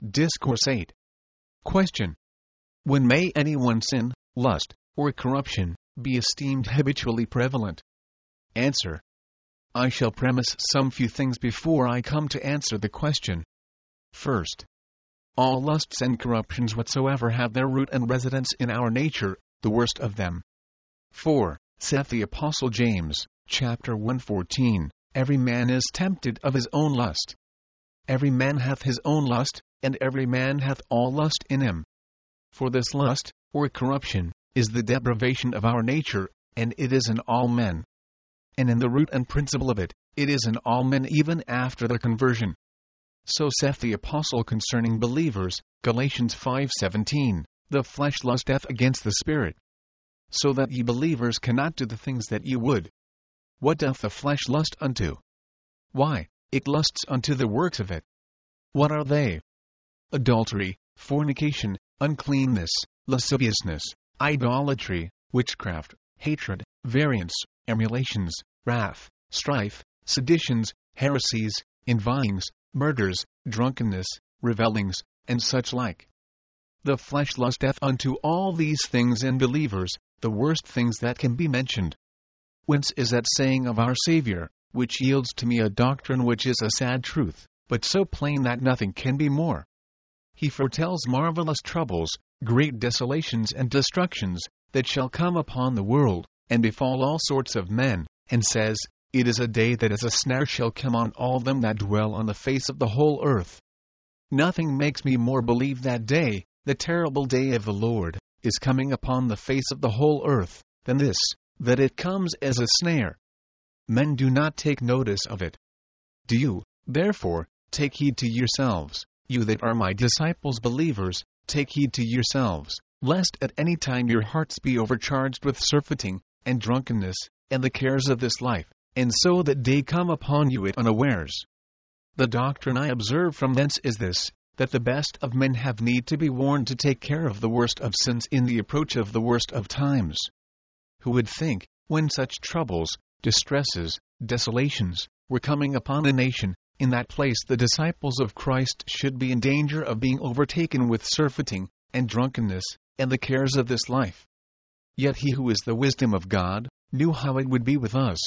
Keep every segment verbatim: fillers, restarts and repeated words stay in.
Discourse eight. Question. When may any one sin, lust, or corruption be esteemed habitually prevalent? Answer. I shall premise some few things before I come to answer the question. First, all lusts and corruptions whatsoever have their root and residence in our nature, the worst of them. For, saith the Apostle James, chapter one fourteen, every man is tempted of his own lust. Every man hath his own lust, and every man hath all lust in him. For this lust, or corruption, is the depravation of our nature, and it is in all men. And in the root and principle of it, it is in all men even after their conversion. So saith the Apostle concerning believers, Galatians five seventeen, the flesh lusteth against the Spirit. So that ye believers cannot do the things that ye would. What doth the flesh lust unto? Why, it lusts unto the works of it. What are they? Adultery, fornication, uncleanness, lasciviousness, idolatry, witchcraft, hatred, variance, emulations, wrath, strife, seditions, heresies, envyings, murders, drunkenness, revellings, and such like. The flesh lusteth unto all these things in believers, the worst things that can be mentioned. Whence is that saying of our Saviour, which yields to me a doctrine which is a sad truth, but so plain that nothing can be more. He foretells marvelous troubles, great desolations and destructions, that shall come upon the world, and befall all sorts of men, and says, It is a day that as a snare shall come on all them that dwell on the face of the whole earth. Nothing makes me more believe that day, the terrible day of the Lord, is coming upon the face of the whole earth, than this, that it comes as a snare. Men do not take notice of it. Do you, therefore, take heed to yourselves, you that are my disciples believers, take heed to yourselves, lest at any time your hearts be overcharged with surfeiting, and drunkenness, and the cares of this life, and so that day come upon you at unawares. The doctrine I observe from thence is this, that the best of men have need to be warned to take care of the worst of sins in the approach of the worst of times. Who would think, when such troubles, distresses, desolations, were coming upon a nation, in that place the disciples of Christ should be in danger of being overtaken with surfeiting, and drunkenness, and the cares of this life? Yet he who is the wisdom of God, knew how it would be with us.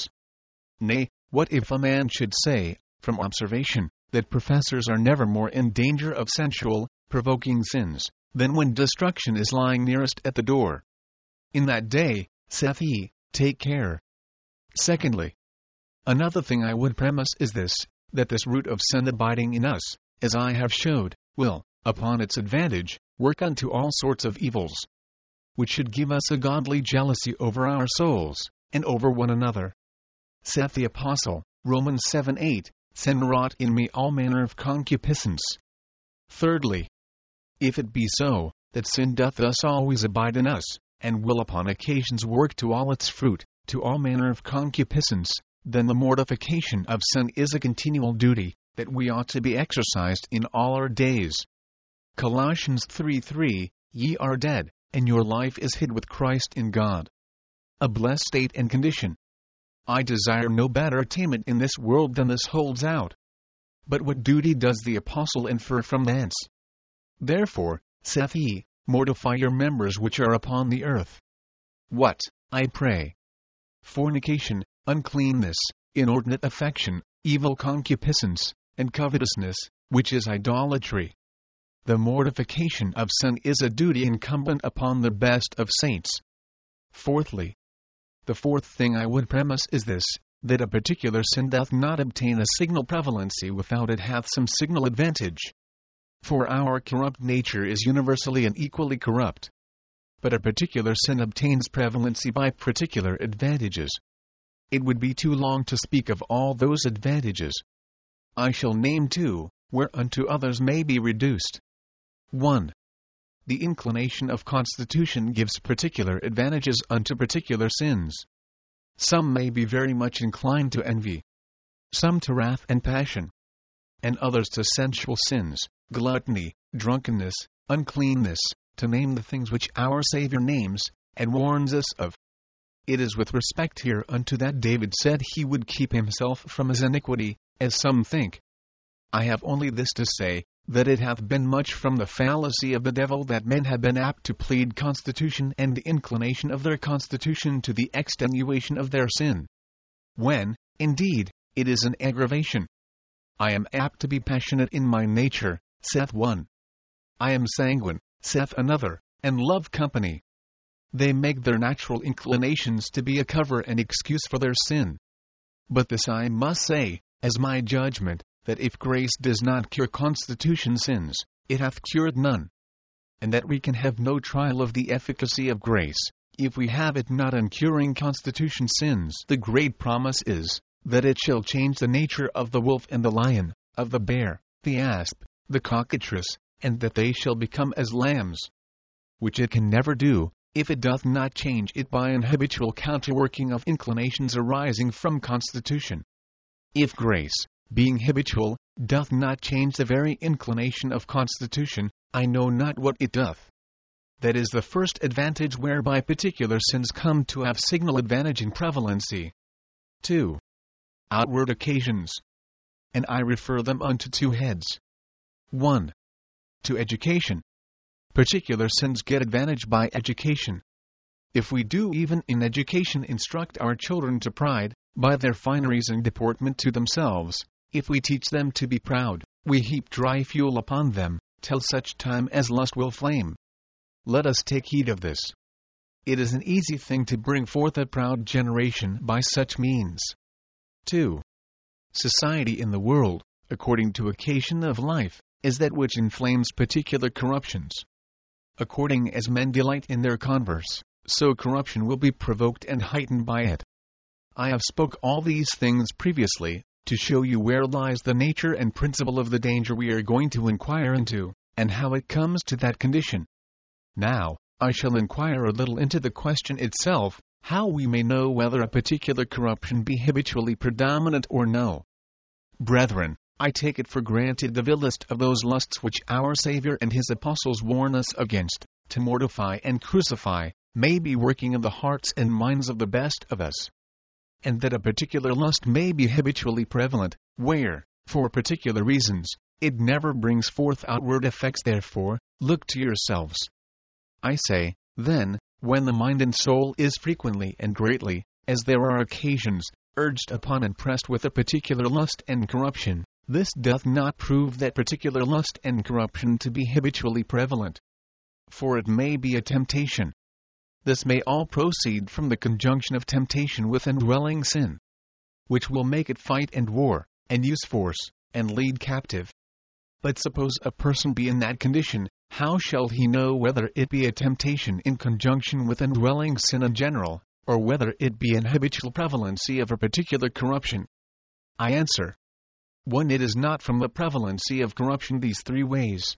Nay, what if a man should say, from observation, that professors are never more in danger of sensual, provoking sins, than when destruction is lying nearest at the door? In that day, saith he, take care. Secondly, another thing I would premise is this, that this root of sin abiding in us, as I have showed, will, upon its advantage, work unto all sorts of evils, which should give us a godly jealousy over our souls, and over one another. Saith the Apostle, Romans seven eight, Sin wrought in me all manner of concupiscence. Thirdly, if it be so, that sin doth thus always abide in us, and will upon occasions work to all its fruit, to all manner of concupiscence, then the mortification of sin is a continual duty, that we ought to be exercised in all our days. Colossians three three, Ye are dead, and your life is hid with Christ in God. A blessed state and condition. I desire no better attainment in this world than this holds out. But what duty does the Apostle infer from thence? Therefore, saith he, mortify your members which are upon the earth. What, I pray? Fornication, uncleanness, inordinate affection, evil concupiscence, and covetousness, which is idolatry. The mortification of sin is a duty incumbent upon the best of saints. Fourthly, the fourth thing I would premise is this, that a particular sin doth not obtain a signal prevalency without it hath some signal advantage. For our corrupt nature is universally and equally corrupt. But a particular sin obtains prevalency by particular advantages. It would be too long to speak of all those advantages. I shall name two, whereunto others may be reduced. one. The inclination of constitution gives particular advantages unto particular sins. Some may be very much inclined to envy, some to wrath and passion, and others to sensual sins, gluttony, drunkenness, uncleanness, to name the things which our Saviour names, and warns us of. It is with respect hereunto that David said he would keep himself from his iniquity, as some think. I have only this to say, that it hath been much from the fallacy of the devil that men have been apt to plead constitution and the inclination of their constitution to the extenuation of their sin. When, indeed, it is an aggravation. I am apt to be passionate in my nature, saith one. I am sanguine, saith another, and love company. They make their natural inclinations to be a cover and excuse for their sin. But this I must say, as my judgment, that if grace does not cure constitution sins, it hath cured none. And that we can have no trial of the efficacy of grace, if we have it not in curing constitution sins. The great promise is, that it shall change the nature of the wolf and the lion, of the bear, the asp, the cockatrice, and that they shall become as lambs. Which it can never do, if it doth not change it by an habitual counterworking of inclinations arising from constitution. If grace, being habitual, doth not change the very inclination of constitution, I know not what it doth. That is the first advantage whereby particular sins come to have signal advantage in prevalency. two. Outward occasions. And I refer them unto two heads. one. To education. Particular sins get advantage by education. If we do even in education instruct our children to pride, by their fineries and deportment to themselves, if we teach them to be proud, we heap dry fuel upon them, till such time as lust will flame. Let us take heed of this. It is an easy thing to bring forth a proud generation by such means. two. Society in the world, according to occasion of life, is that which inflames particular corruptions. According as men delight in their converse, so corruption will be provoked and heightened by it. I have spoke all these things previously, to show you where lies the nature and principle of the danger we are going to inquire into, and how it comes to that condition. Now, I shall inquire a little into the question itself, how we may know whether a particular corruption be habitually predominant or no. Brethren, I take it for granted the vilest of those lusts which our Savior and his apostles warn us against, to mortify and crucify, may be working in the hearts and minds of the best of us. And that a particular lust may be habitually prevalent, where, for particular reasons, it never brings forth outward effects. Therefore, look to yourselves. I say, then, when the mind and soul is frequently and greatly, as there are occasions, urged upon and pressed with a particular lust and corruption, this doth not prove that particular lust and corruption to be habitually prevalent. For it may be a temptation. This may all proceed from the conjunction of temptation with indwelling sin, which will make it fight and war, and use force, and lead captive. But suppose a person be in that condition, how shall he know whether it be a temptation in conjunction with indwelling sin in general, or whether it be an habitual prevalency of a particular corruption? I answer. one. It is not from the prevalency of corruption these three ways.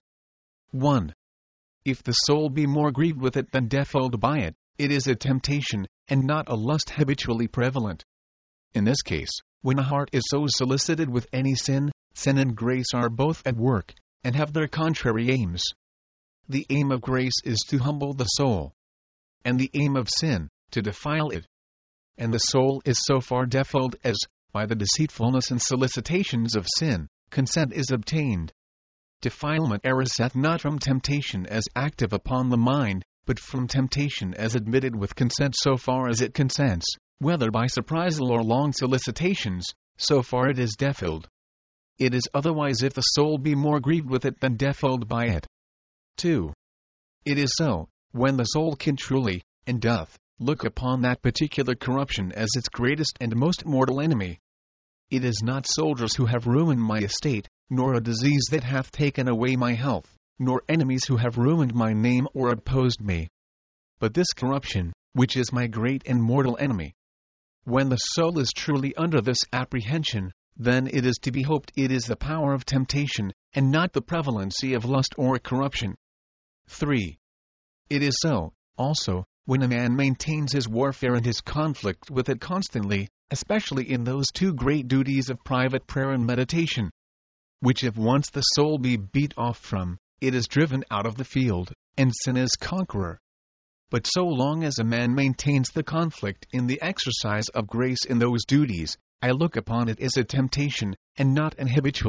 one. If the soul be more grieved with it than defiled by it, it is a temptation, and not a lust habitually prevalent. In this case, when a heart is so solicited with any sin, sin and grace are both at work, and have their contrary aims. The aim of grace is to humble the soul, and the aim of sin, to defile it. And the soul is so far defiled as, by the deceitfulness and solicitations of sin, consent is obtained. Defilement ariseth not from temptation as active upon the mind, but from temptation as admitted with consent so far as it consents, whether by surprisal or long solicitations, so far it is defiled. It is otherwise if the soul be more grieved with it than defiled by it. two. It is so, when the soul can truly, and doth, look upon that particular corruption as its greatest and most mortal enemy. It is not soldiers who have ruined my estate, nor a disease that hath taken away my health, nor enemies who have ruined my name or opposed me. But this corruption, which is my great and mortal enemy. When the soul is truly under this apprehension, then it is to be hoped it is the power of temptation, and not the prevalency of lust or corruption. three. It is so, also, when a man maintains his warfare and his conflict with it constantly, especially in those two great duties of private prayer and meditation, which if once the soul be beat off from, it is driven out of the field, and sin is conqueror. But so long as a man maintains the conflict in the exercise of grace in those duties, I look upon it as a temptation, and not an habitual,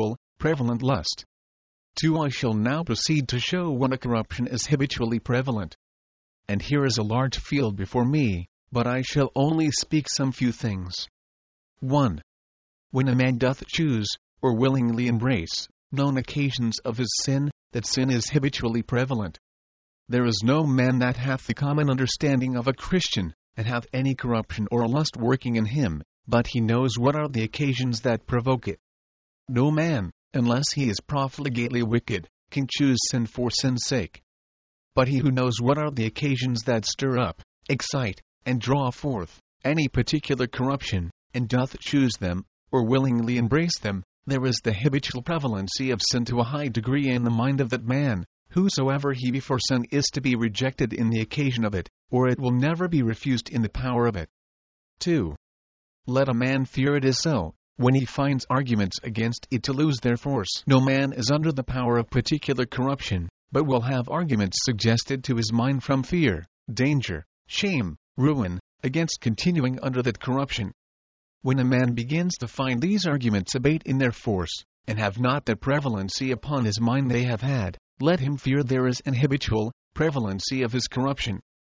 prevalent lust. two. I shall now proceed to show when a corruption is habitually prevalent. And here is a large field before me, but I shall only speak some few things. one. When a man doth choose, or willingly embrace, known occasions of his sin, that sin is habitually prevalent. There is no man that hath the common understanding of a Christian, and hath any corruption or lust working in him, but he knows what are the occasions that provoke it. No man, unless he is profligately wicked, can choose sin for sin's sake. But he who knows what are the occasions that stir up, excite, and draw forth any particular corruption, and doth choose them, or willingly embrace them, there is the habitual prevalency of sin to a high degree in the mind of that man, whosoever he be, for sin is to be rejected in the occasion of it, or it will never be refused in the power of it. two. Let a man fear it is so, when he finds arguments against it to lose their force. No man is under the power of particular corruption, but will have arguments suggested to his mind from fear, danger, shame, ruin, against continuing under that corruption. When a man begins to find these arguments abate in their force, and have not the prevalency upon his mind they have had, let him fear there is an habitual prevalency of his corruption.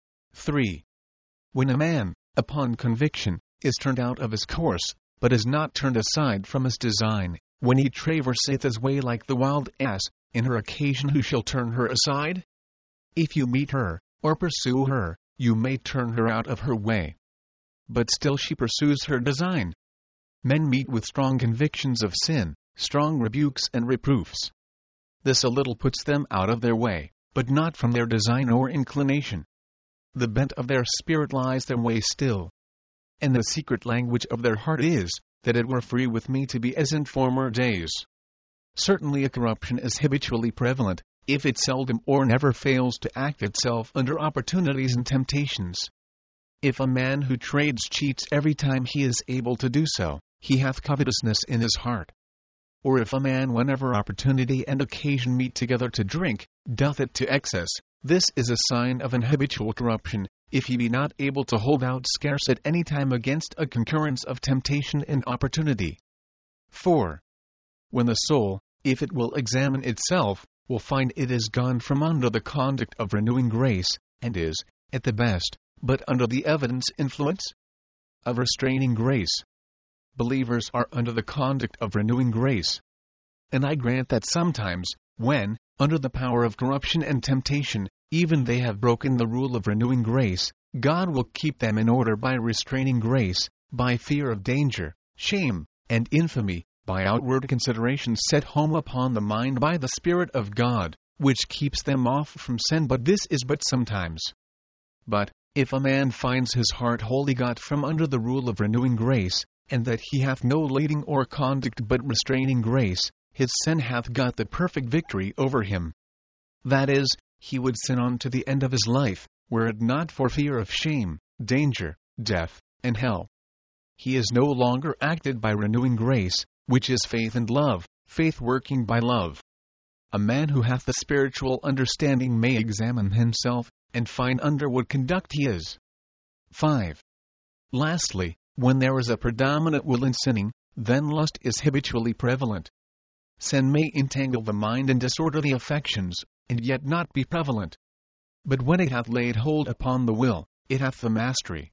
three. When a man, upon conviction, is turned out of his course, but is not turned aside from his design, when he traverseth his way like the wild ass, in her occasion who shall turn her aside? If you meet her, or pursue her, you may turn her out of her way. But still she pursues her design. Men meet with strong convictions of sin, strong rebukes and reproofs. This a little puts them out of their way, but not from their design or inclination. The bent of their spirit lies their way still. And the secret language of their heart is, that it were free with me to be as in former days. Certainly a corruption is habitually prevalent, if it seldom or never fails to act itself under opportunities and temptations. If a man who trades cheats every time he is able to do so, he hath covetousness in his heart. Or if a man whenever opportunity and occasion meet together to drink, doth it to excess, this is a sign of an habitual corruption, if he be not able to hold out scarce at any time against a concurrence of temptation and opportunity. four. When the soul, if it will examine itself, will find it is gone from under the conduct of renewing grace, and is, at the best, but under the evidence influence of restraining grace. Believers are under the conduct of renewing grace. And I grant that sometimes, when, under the power of corruption and temptation, even they have broken the rule of renewing grace, God will keep them in order by restraining grace, by fear of danger, shame, and infamy, by outward considerations set home upon the mind by the Spirit of God, which keeps them off from sin. But this is but sometimes. But, if a man finds his heart wholly got from under the rule of renewing grace, and that he hath no leading or conduct but restraining grace, his sin hath got the perfect victory over him. That is, he would sin on to the end of his life, were it not for fear of shame, danger, death, and hell. He is no longer acted by renewing grace, which is faith and love, faith working by love. A man who hath the spiritual understanding may examine himself, and find under what conduct he is. five. Lastly, when there is a predominant will in sinning, then lust is habitually prevalent. Sin may entangle the mind and disorder the affections, and yet not be prevalent. But when it hath laid hold upon the will, it hath the mastery.